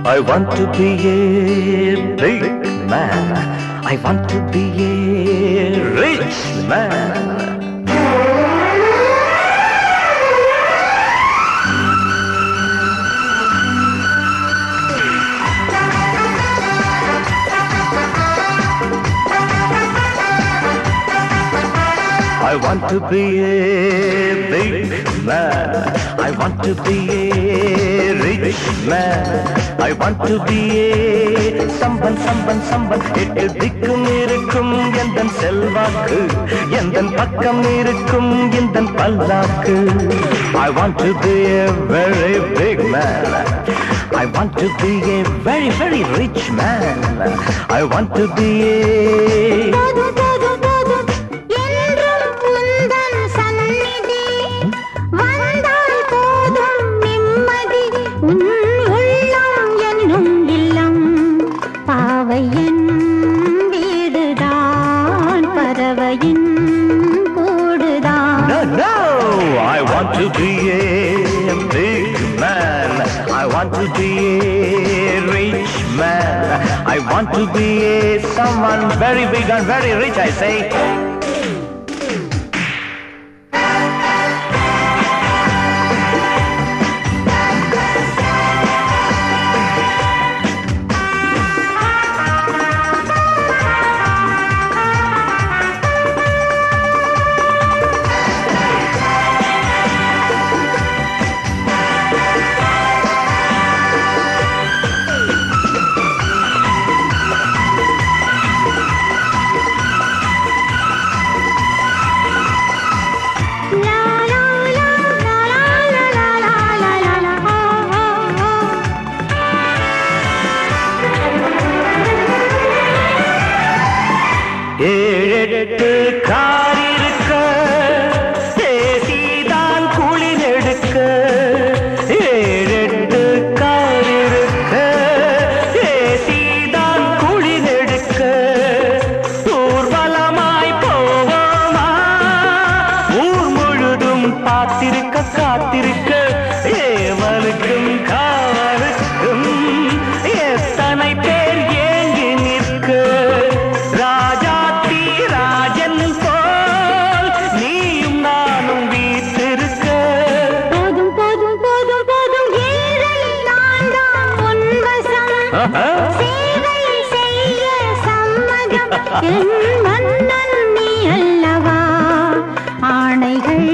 I want to be a big man. I want to be a rich man. I want to be a big man. I want to be a rich man. I want to be a someone. எட்டு திக்கும் இருக்கும் எந்தன் செல்வாக்கு, எந்தன் பக்கம் இருக்கும் எந்தன் பல்லாக்கு. I want to be a very big man. I want to be a very, very rich man. I want to be a to be a big man. I want to be a rich man. I want to be a someone very big and very rich, I say. ஏழெட்டு car இருக்க, தேசிதான் குளிர் எடுக்க. ஏழெட்டு car இருக்க, தேசிதான் குளிர் எடுக்க. ஊர்வலமாய் போவோமா, ஊர் முழுதும் பார்த்திருக்க காத்திருக்க. ஏவலுக்கும் காவலுக்கும் எத்தனை பேர் ஏங்கி நிற்க. சேவை செய்ய சம்மதம் என் மன்னன் நீ அல்லவா. ஆணைகள்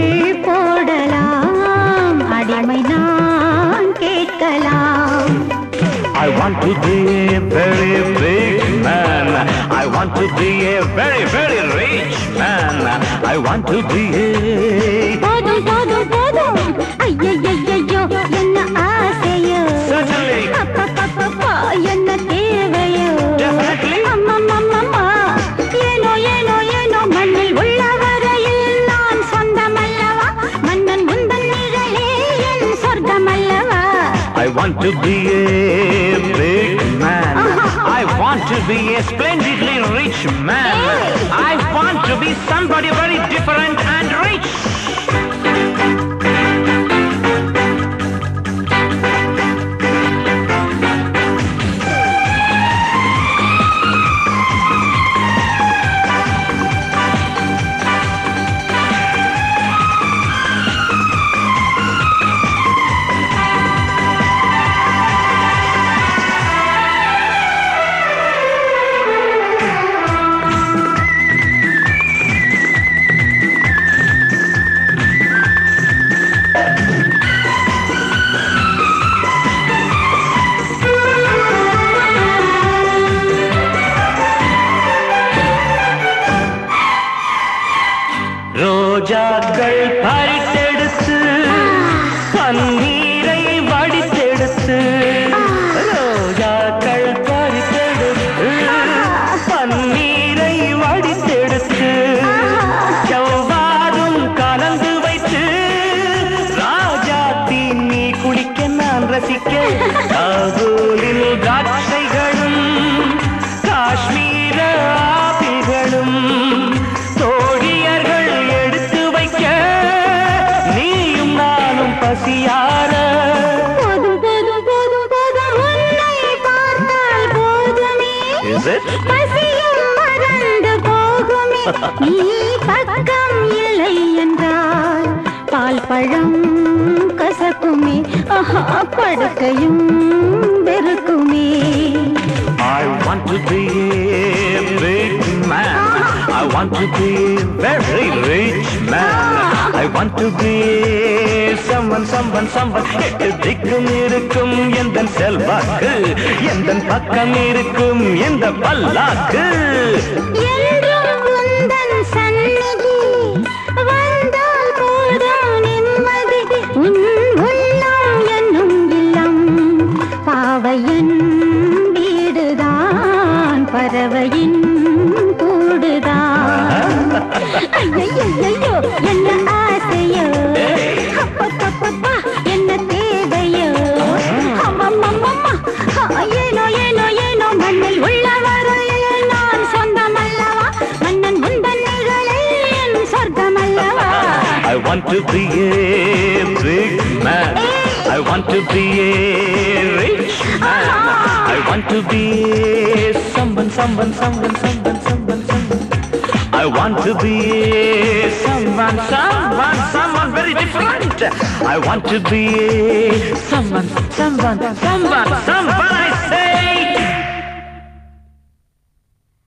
போடலாம், அடிமை நான் கேட்கலாம். I want to be a very big man. I want to be a very, very rich man. I want to be a போதும் போதும் போதும் ஐயையையோ என்ன ஆசையோ. Certainly. அப்பப்பப்பா என்ன தேவையோ. Definitely. அம்மம்மம்மம்மா ஏனோ ஏனோ ஏனோ மண்ணில் உள்ள வரையில் நான் சொந்தமல்லவா. மன்னன் முந்தன் நிழலே என் சொர்க்கமல்லவா. I want to be a big man. I want to be a splendidly rich man. I want to be somebody very different and rich. ரோஜாக்கள் பறித்தெடுத்து பன்னீரை வடித்தெடுத்து. ரோஜாக்கள் பறித்தெடுத்து பன்னீரை வடித்தெடுத்து. செவ்வாதும் கலந்து வைத்து ராஜாத்தி நீ குடிக்க நான் ரசிக்க. காபூலில் திராட்சைகளும் காஷ்மீர ஆப்பிள்களும் தோழியர்கள் எடுத்து வைக்க. நீயும் நானும் பசியார. போதும் போதும் போதும் போதும் is it? பசியும் மறந்து போகுமே நீ பக்கம் இல்லை என்றால் பால் பழம் கசக்குமே படுக்கையும் வெறுக்குமே. I want to be a big man. I want to be a very rich man. I want to be someone. எட்டு திக்கும் இருக்கும் எந்த செல்வாக்கு, எந்த பக்கம் இருக்கும் எந்த பல்லாக்கு. என்றும் உந்தன் சந்நிதி வந்தால் போதும் நிம்மதி. உன் உள்ளம் என்னும் இல்லம் பாவையின் வீடுதான், பறவையின் கூடுதான். ஐயையோ என்ன ஆசையோ, அப்பப்பப்பா என்ன தேவையோ. அம்மம்மம்மா ஏனோ ஏனோ ஏனோ மண்ணில் உள்ளவரையில் நான் சொந்தமல்லவா, மன்னன் முந்தன் நிழலே என் சொர்க்கமல்லவா. I want to be a big man. I want to be a rich man. I want to be someone. I want to be someone very different. I want to be someone, I say.